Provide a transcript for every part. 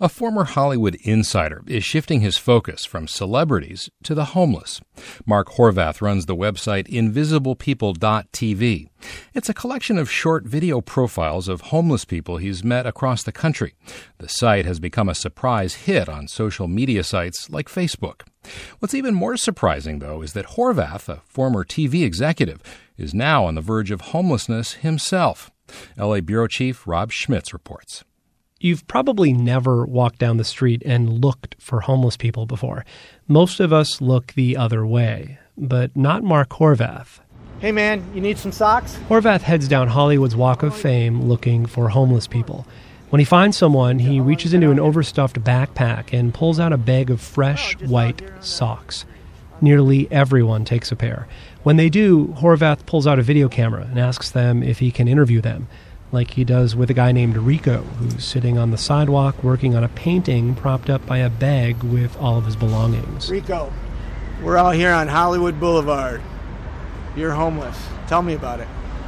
A former Hollywood insider is shifting his focus from celebrities to the homeless. Mark Horvath runs the website InvisiblePeople.tv. It's a collection of short video profiles of homeless people he's met across the country. The site has become a surprise hit on social media sites like Facebook. What's even more surprising, though, is that Horvath, a former TV executive, is now on the verge of homelessness himself. L.A. Bureau Chief Rob Schmitz reports. You've probably never walked down the street and looked for homeless people before. Most of us look the other way, but not Mark Horvath. Hey man, you need some socks? Horvath heads down Hollywood's Walk of Fame looking for homeless people. When he finds someone, he reaches into an overstuffed backpack and pulls out a bag of fresh, white socks. Nearly everyone takes a pair. When they do, Horvath pulls out a video camera and asks them if he can interview them, like he does with a guy named Rico, who's sitting on the sidewalk working on a painting propped up by a bag with all of his belongings. Rico, we're out here on Hollywood Boulevard. You're homeless. Tell me about it.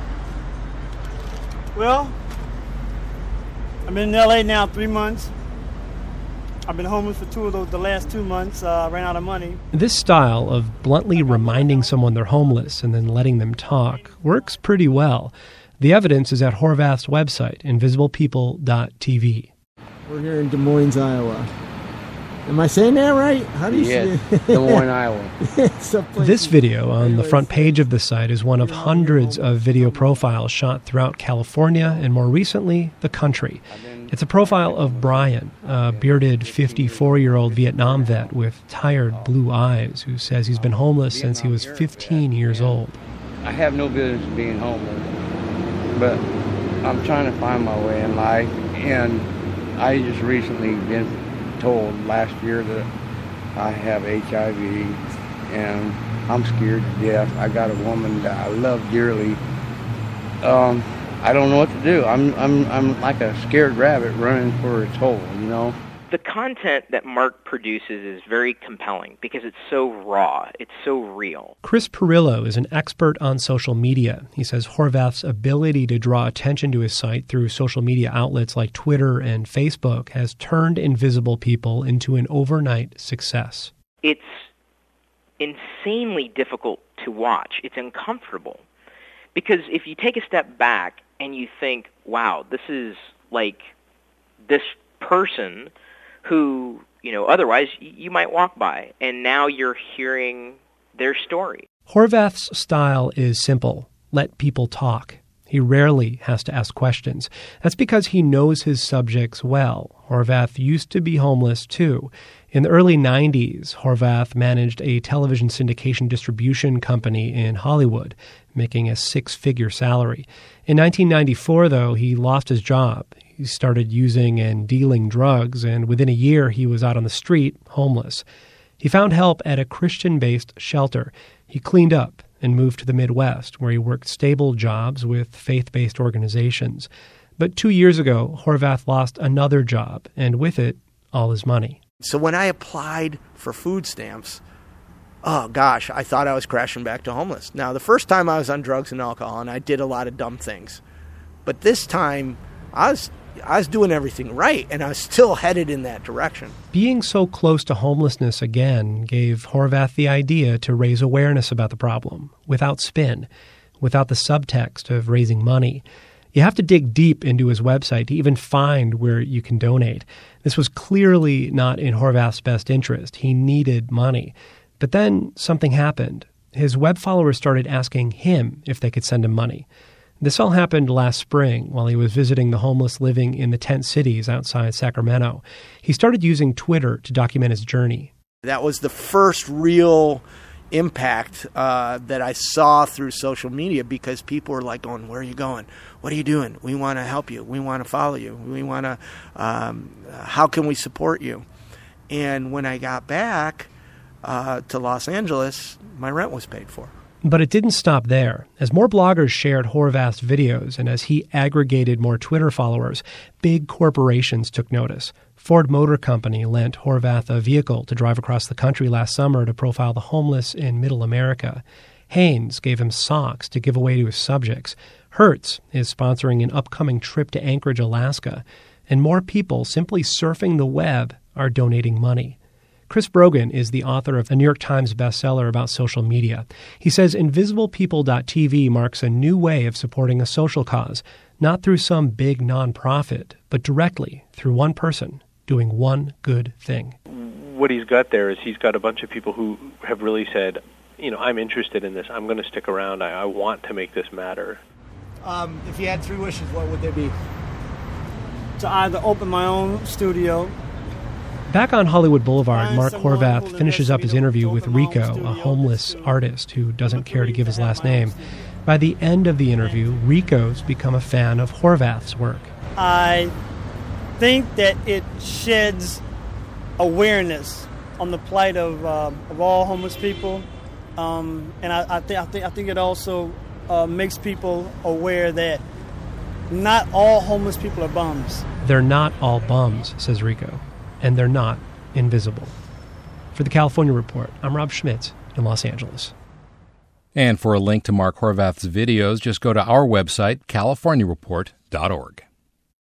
Well, I've been in L.A. now 3 months. I've been homeless for the last 2 months. I ran out of money. This style of bluntly reminding someone they're homeless and then letting them talk works pretty well. The evidence is at Horvath's website, InvisiblePeople.tv. We're here in Des Moines, Iowa. Am I saying that right? How do you say it? Des Moines, Iowa. This video on the front page of the site is one of hundreds of video profiles shot throughout California and more recently, the country. It's a profile of Brian, a bearded 54-year-old Vietnam vet with tired blue eyes who says he's been homeless since he was 15 years old. I have no business being homeless, but I'm trying to find my way in life, and I just recently been told last year that I have HIV, and I'm scared to death. I got a woman that I love dearly. I don't know what to do. I'm like a scared rabbit running for its hole, you know. The content that Mark produces is very compelling because it's so raw, it's so real. Chris Perillo is an expert on social media. He says Horvath's ability to draw attention to his site through social media outlets like Twitter and Facebook has turned Invisible People into an overnight success. It's insanely difficult to watch. It's uncomfortable. Because if you take a step back and you think, wow, this is like this person who, otherwise you might walk by, and now you're hearing their story. Horvath's style is simple. Let people talk. He rarely has to ask questions. That's because he knows his subjects well. Horvath used to be homeless, too. In the early 90s, Horvath managed a television syndication distribution company in Hollywood, making a six-figure salary. In 1994, though, he lost his job. He started using and dealing drugs, and within a year he was out on the street, homeless. He found help at a Christian-based shelter. He cleaned up and moved to the Midwest, where he worked stable jobs with faith-based organizations. But 2 years ago, Horvath lost another job, and with it, all his money. So when I applied for food stamps, oh gosh, I thought I was crashing back to homeless. Now, the first time I was on drugs and alcohol, and I did a lot of dumb things. But this time, I was doing everything right, and I was still headed in that direction. Being so close to homelessness again gave Horvath the idea to raise awareness about the problem, without spin, without the subtext of raising money. You have to dig deep into his website to even find where you can donate. This was clearly not in Horvath's best interest. He needed money. But then something happened. His web followers started asking him if they could send him money. This all happened last spring while he was visiting the homeless living in the tent cities outside Sacramento. He started using Twitter to document his journey. That was the first real impact that I saw through social media, because people were like going, "Where are you going? What are you doing? We want to help you. We want to follow you. We want to, how can we support you?" And when I got back to Los Angeles, my rent was paid for. But it didn't stop there. As more bloggers shared Horvath's videos and as he aggregated more Twitter followers, big corporations took notice. Ford Motor Company lent Horvath a vehicle to drive across the country last summer to profile the homeless in Middle America. Hanes gave him socks to give away to his subjects. Hertz is sponsoring an upcoming trip to Anchorage, Alaska. and more people simply surfing the web are donating money. Chris Brogan is the author of a New York Times bestseller about social media. He says InvisiblePeople.tv marks a new way of supporting a social cause, not through some big nonprofit, but directly through one person doing one good thing. What he's got there is he's got a bunch of people who have really said, I'm interested in this. I'm going to stick around. I want to make this matter. If you had 3 wishes, what would they be? To either open my own studio. Back on Hollywood Boulevard, Mark Horvath finishes up his interview with Rico, a homeless artist who doesn't care to give his last name. By the end of the interview, Rico's become a fan of Horvath's work. I think that it sheds awareness on the plight of all homeless people, and I think it also makes people aware that not all homeless people are bums. They're not all bums, says Rico, and they're not invisible. For the California Report, I'm Rob Schmitz in Los Angeles. And for a link to Mark Horvath's videos, just go to our website, californiareport.org.